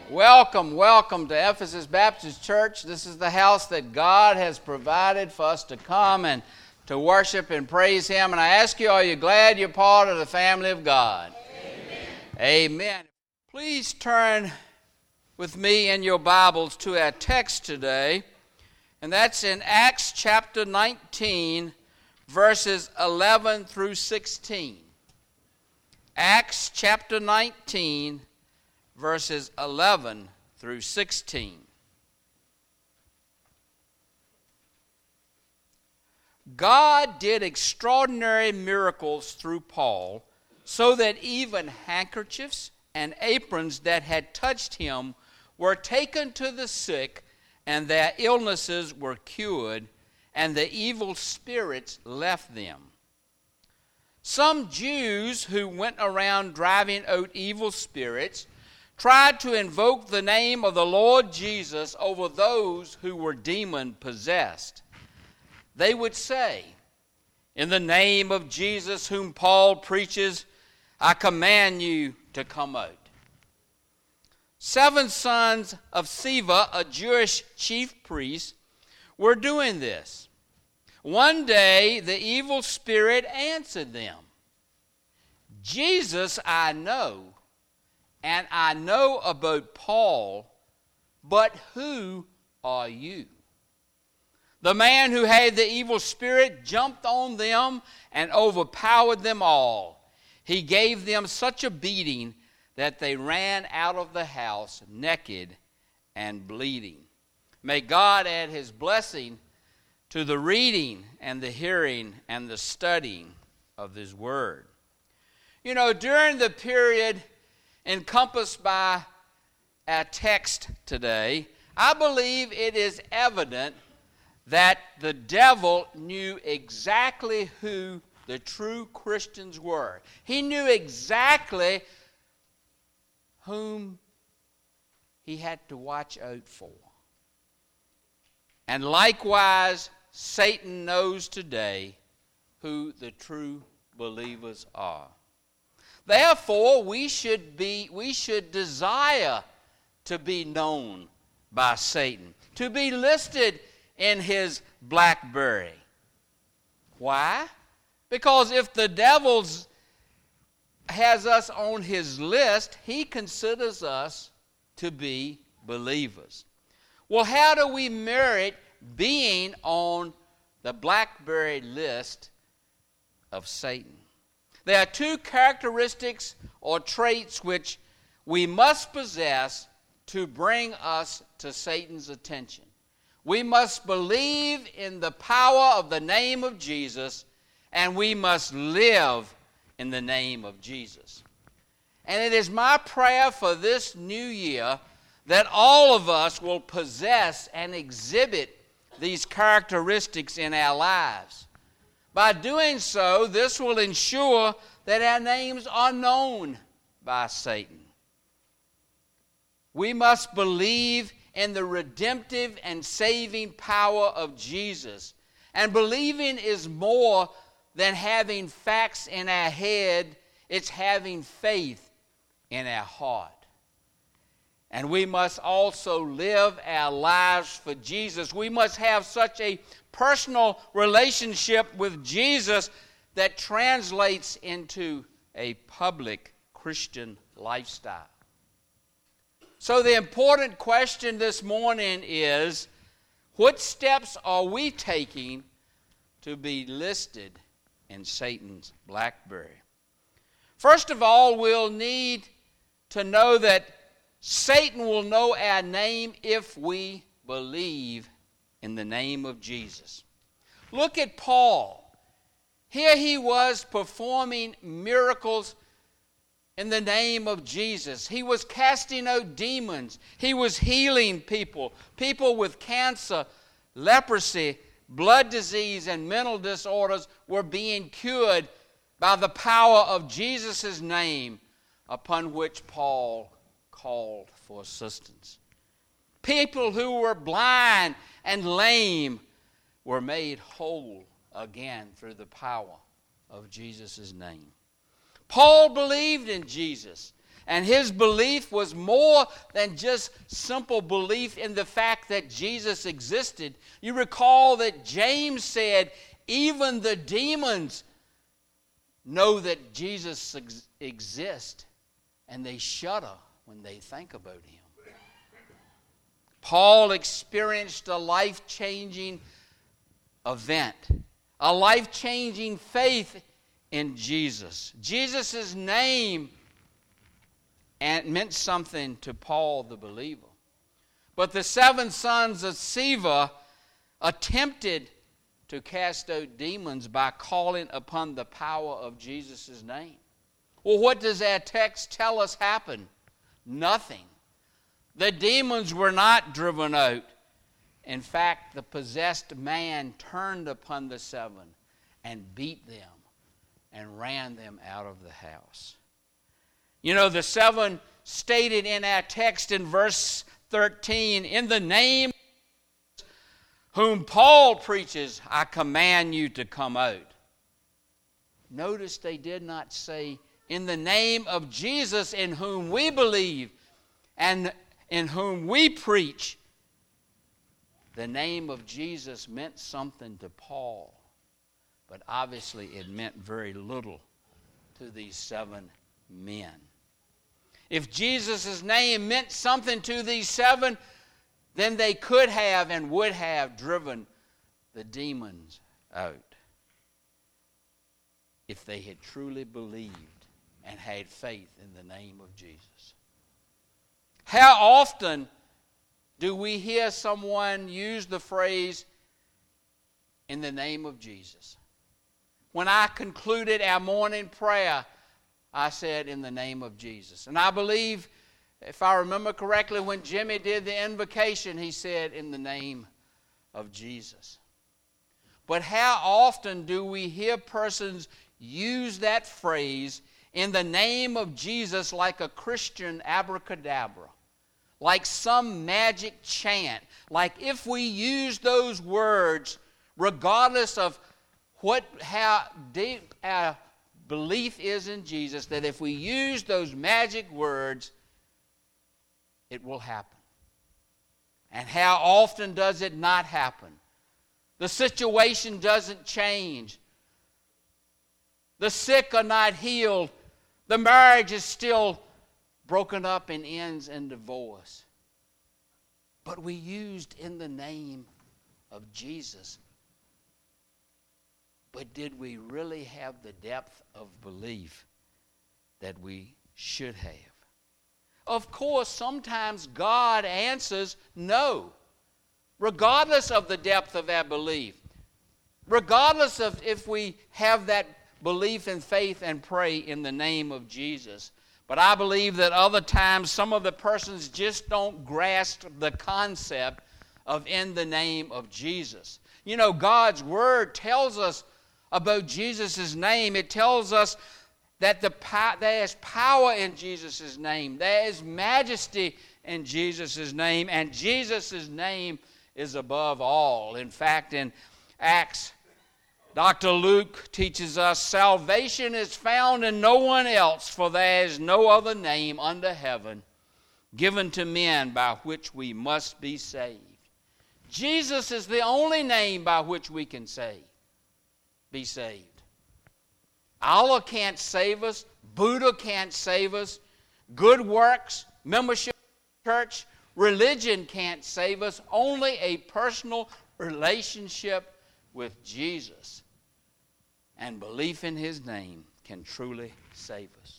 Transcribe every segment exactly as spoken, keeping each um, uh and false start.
Welcome, welcome to Ephesus Baptist Church. This is the house that God has provided for us to come and to worship and praise Him. And I ask you, are you glad you're part of the family of God? Amen. Amen. Please turn with me in your Bibles to our text today, and that's in Acts chapter nineteen, verses eleven through sixteen. Acts chapter nineteen, verses eleven through sixteen. God did extraordinary miracles through Paul, so that even handkerchiefs and aprons that had touched him were taken to the sick, and their illnesses were cured, and the evil spirits left them. Some Jews who went around driving out evil spirits tried to invoke the name of the Lord Jesus over those who were demon-possessed. They would say, "In the name of Jesus whom Paul preaches, I command you to come out." Seven sons of Sceva, a Jewish chief priest, were doing this. One day the evil spirit answered them, "Jesus I know, and I know about Paul, but who are you?" The man who had the evil spirit jumped on them and overpowered them all. He gave them such a beating that they ran out of the house naked and bleeding. May God add His blessing to the reading and the hearing and the studying of His Word. You know, during the period encompassed by our text today, I believe it is evident that the devil knew exactly who the true Christians were. He knew exactly whom he had to watch out for. And likewise, Satan knows today who the true believers are. Therefore, we should be, we should desire to be known by Satan, to be listed in his BlackBerry. Why? Because if the devil has us on his list, he considers us to be believers. Well, how do we merit being on the BlackBerry list of Satan? There are two characteristics or traits which we must possess to bring us to Satan's attention. We must believe in the power of the name of Jesus, and we must live in the name of Jesus. And it is my prayer for this new year that all of us will possess and exhibit these characteristics in our lives. By doing so, this will ensure that our names are known by Satan. We must believe in the redemptive and saving power of Jesus. And believing is more than having facts in our head. It's having faith in our heart. And we must also live our lives for Jesus. We must have such a personal relationship with Jesus that translates into a public Christian lifestyle. So the important question this morning is, what steps are we taking to be listed in Satan's BlackBerry? First of all, we'll need to know that Satan will know our name if we believe in the name of Jesus. Look at Paul. Here he was performing miracles in the name of Jesus. He was casting out demons. He was healing people. People with cancer, leprosy, blood disease, and mental disorders were being cured by the power of Jesus' name, upon which Paul called for assistance. People who were blind and lame were made whole again through the power of Jesus' name. Paul believed in Jesus, And his belief was more than just simple belief in the fact that Jesus existed. You recall that James said, even the demons know that Jesus ex- exists, and they shudder when they think about him. Paul experienced a life-changing event, a life-changing faith in Jesus. Jesus' name meant something to Paul the believer. But the seven sons of Sceva attempted to cast out demons by calling upon the power of Jesus' name. Well, what does our text tell us happened? Nothing. The demons were not driven out. In fact, the possessed man turned upon the seven and beat them and ran them out of the house. You know, the seven stated in our text in verse thirteen, in the name whom Paul preaches, I command you to come out. Notice they did not say, in the name of Jesus in whom we believe and in whom we preach. The name of Jesus meant something to Paul, but obviously it meant very little to these seven men. If Jesus' name meant something to these seven, then they could have and would have driven the demons out if they had truly believed and had faith in the name of Jesus. How often do we hear someone use the phrase, in the name of Jesus? When I concluded our morning prayer, I said, in the name of Jesus. And I believe, if I remember correctly, when Jimmy did the invocation, he said, in the name of Jesus. But how often do we hear persons use that phrase, in the name of Jesus, like a Christian abracadabra, like some magic chant, like if we use those words, regardless of what, how deep our belief is in Jesus, that if we use those magic words, it will happen. And how often does it not happen? The situation doesn't change. The sick are not healed. The marriage is still broken up and ends in divorce. But we used in the name of Jesus. But did we really have the depth of belief that we should have? Of course, sometimes God answers no, regardless of the depth of our belief, regardless of if we have that belief and faith and pray in the name of Jesus. But I believe that other times some of the persons just don't grasp the concept of in the name of Jesus. You know, God's Word tells us about Jesus' name. It tells us that the there is power in Jesus' name. There is majesty in Jesus' name. And Jesus' name is above all. In fact, in Acts, Doctor Luke teaches us, salvation is found in no one else, for there is no other name under heaven given to men by which we must be saved. Jesus is the only name by which we can save, be saved. Allah can't save us. Buddha can't save us. Good works, membership in church, religion can't save us. Only a personal relationship with Jesus and belief in His name can truly save us.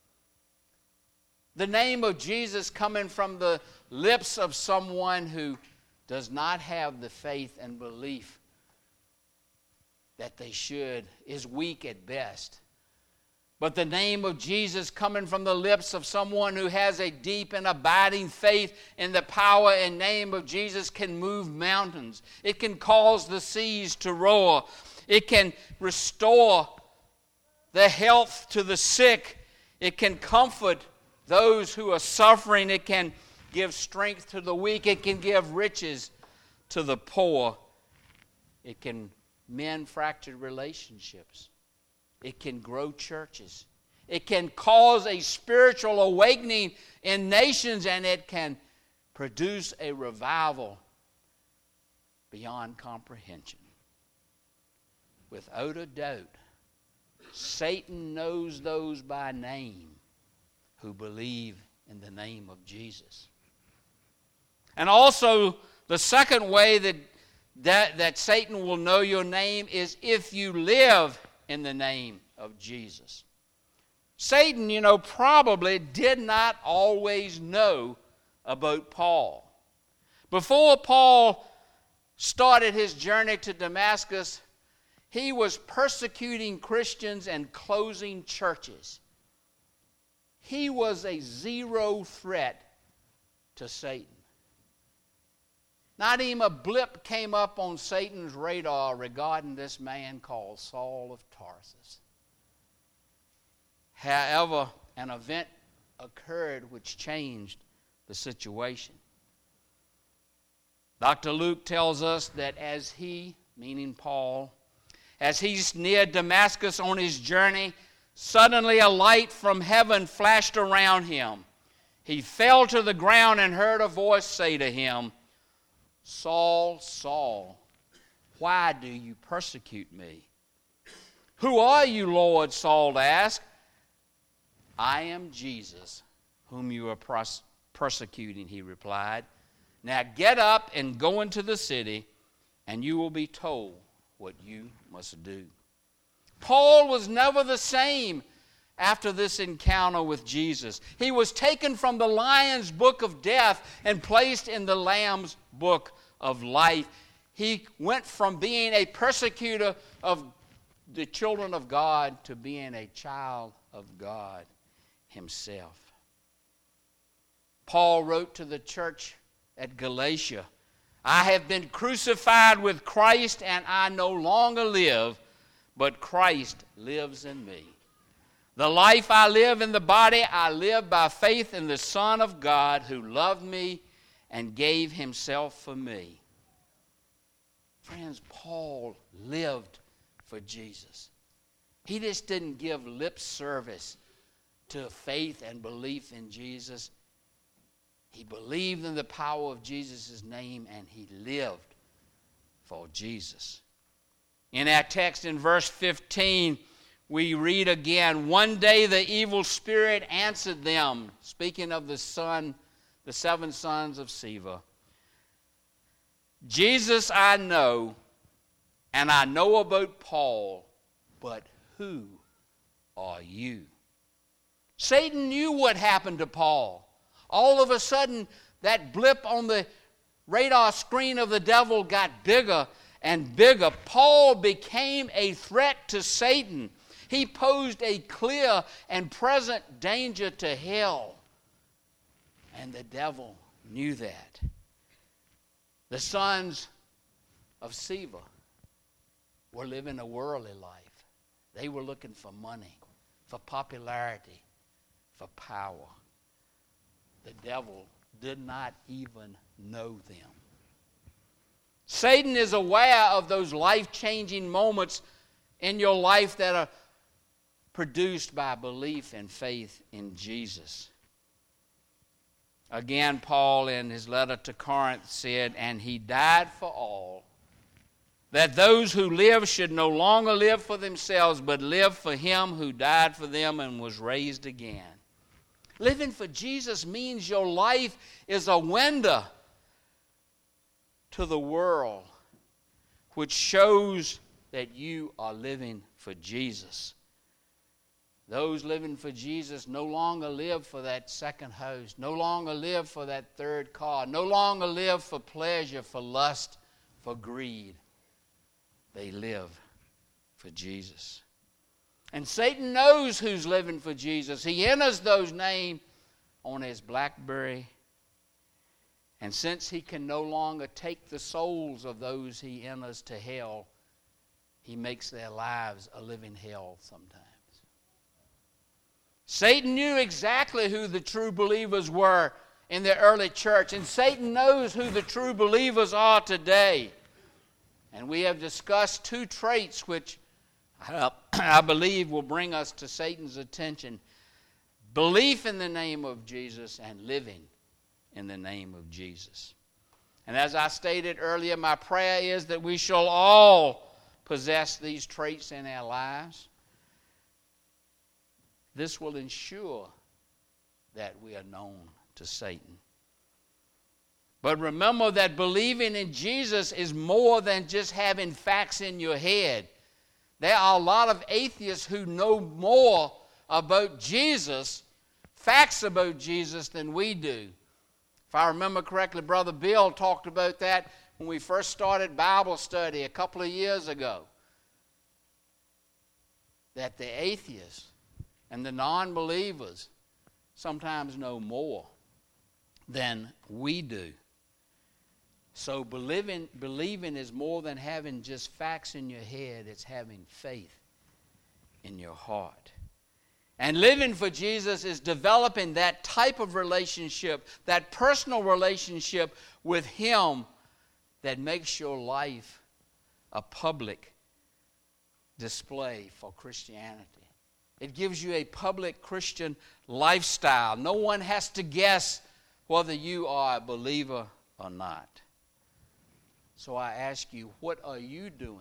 The name of Jesus coming from the lips of someone who does not have the faith and belief that they should is weak at best. But the name of Jesus coming from the lips of someone who has a deep and abiding faith in the power and name of Jesus can move mountains. It can cause the seas to roar. It can restore the health to the sick. It can comfort those who are suffering. It can give strength to the weak. It can give riches to the poor. It can mend fractured relationships. It can grow churches. It can cause a spiritual awakening in nations, and it can produce a revival beyond comprehension. Without a doubt, Satan knows those by name who believe in the name of Jesus. And also, the second way that, that, that Satan will know your name is if you live in the name of Jesus. Satan, you know, probably did not always know about Paul. Before Paul started his journey to Damascus, he was persecuting Christians and closing churches. He was a zero threat to Satan. Not even a blip came up on Satan's radar regarding this man called Saul of Tarsus. However, an event occurred which changed the situation. Doctor Luke tells us that as he, meaning Paul, as he's near Damascus on his journey, suddenly a light from heaven flashed around him. He fell to the ground and heard a voice say to him, "Saul, Saul, why do you persecute me?" "Who are you, Lord?" Saul asked. "I am Jesus, whom you are pros- persecuting," he replied. "Now get up and go into the city, and you will be told what you must do." Paul was never the same after this encounter with Jesus. He was taken from the lion's book of death and placed in the lamb's book of life. He went from being a persecutor of the children of God to being a child of God himself. Paul wrote to the church at Galatia, "I have been crucified with Christ, and I no longer live, but Christ lives in me. The life I live in the body, I live by faith in the Son of God who loved me and gave himself for me." Friends, Paul lived for Jesus. He just didn't give lip service to faith and belief in Jesus. He believed in the power of Jesus' name, and he lived for Jesus. In our text in verse fifteen, we read again, "One day the evil spirit answered them," speaking of the son, the seven sons of Sceva, "Jesus I know, and I know about Paul, but who are you?" Satan knew what happened to Paul. All of a sudden, that blip on the radar screen of the devil got bigger and bigger. Paul became a threat to Satan. He posed a clear and present danger to hell. And the devil knew that. The sons of Sceva were living a worldly life. They were looking for money, for popularity, for power. The devil did not even know them. Satan is aware of those life-changing moments in your life that are produced by belief and faith in Jesus. Again, Paul in his letter to Corinth said, "And he died for all, that those who live should no longer live for themselves, but live for him who died for them and was raised again." Living for Jesus means your life is a window to the world, which shows that you are living for Jesus. Those living for Jesus no longer live for that second house, no longer live for that third car, no longer live for pleasure, for lust, for greed. They live for Jesus. And Satan knows who's living for Jesus. He enters those names on his BlackBerry. And since he can no longer take the souls of those he enters to hell, he makes their lives a living hell sometimes. Satan knew exactly who the true believers were in the early church, and Satan knows who the true believers are today. And we have discussed two traits which I, I believe will bring us to Satan's attention. Belief in the name of Jesus and living in the name of Jesus. And as I stated earlier, my prayer is that we shall all possess these traits in our lives. This will ensure that we are known to Satan. But remember that believing in Jesus is more than just having facts in your head. There are a lot of atheists who know more about Jesus, facts about Jesus, than we do. If I remember correctly, Brother Bill talked about that when we first started Bible study a couple of years ago. That the atheists and the non-believers sometimes know more than we do. So believing, believing is more than having just facts in your head. It's having faith in your heart. And living for Jesus is developing that type of relationship, that personal relationship with Him that makes your life a public display for Christianity. It gives you a public Christian lifestyle. No one has to guess whether you are a believer or not. So I ask you, what are you doing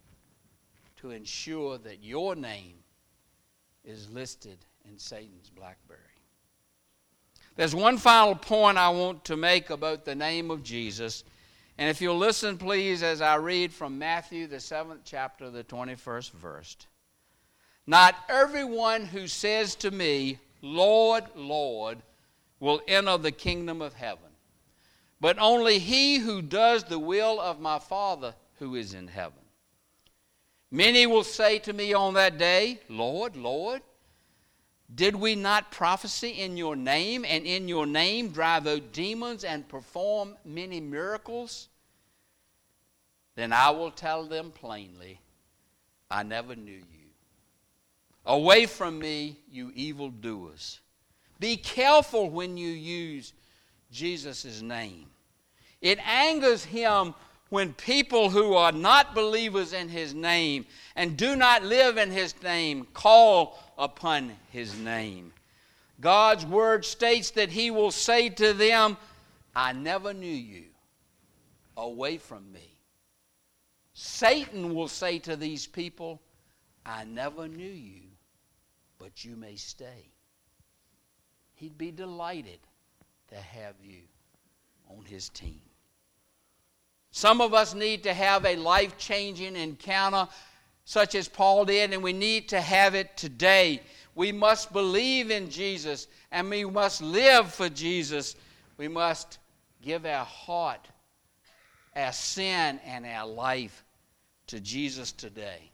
to ensure that your name is listed in Satan's BlackBerry? There's one final point I want to make about the name of Jesus. And if you'll listen, please, as I read from Matthew, the seventh chapter, the twenty-first verse. Not everyone who says to me, Lord, Lord, will enter the kingdom of heaven, but only he who does the will of my Father who is in heaven. Many will say to me on that day, Lord, Lord, did we not prophesy in your name, and in your name drive out demons and perform many miracles? Then I will tell them plainly, I never knew you. Away from me, you evildoers. Be careful when you use Jesus' name. It angers him when people who are not believers in his name and do not live in his name call upon his name. God's word states that he will say to them, I never knew you. Away from me. Satan will say to these people, I never knew you, but you may stay. He'd be delighted to have you on his team. Some of us need to have a life-changing encounter such as Paul did, and we need to have it today. We must believe in Jesus, and we must live for Jesus. We must give our heart, our sin, and our life to Jesus today.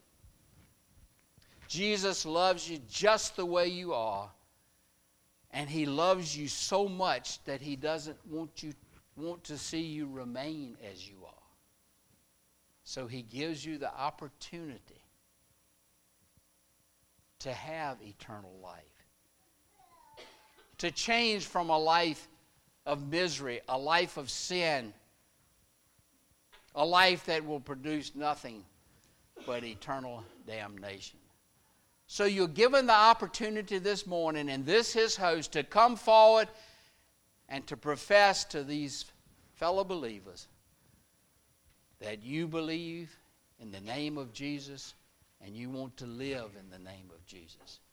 Jesus loves you just the way you are, and he loves you so much that he doesn't want you want to see you remain as you are. So he gives you the opportunity to have eternal life, to change from a life of misery, a life of sin, a life that will produce nothing but eternal damnation. So you're given the opportunity this morning in this his house to come forward and to profess to these fellow believers that you believe in the name of Jesus and you want to live in the name of Jesus.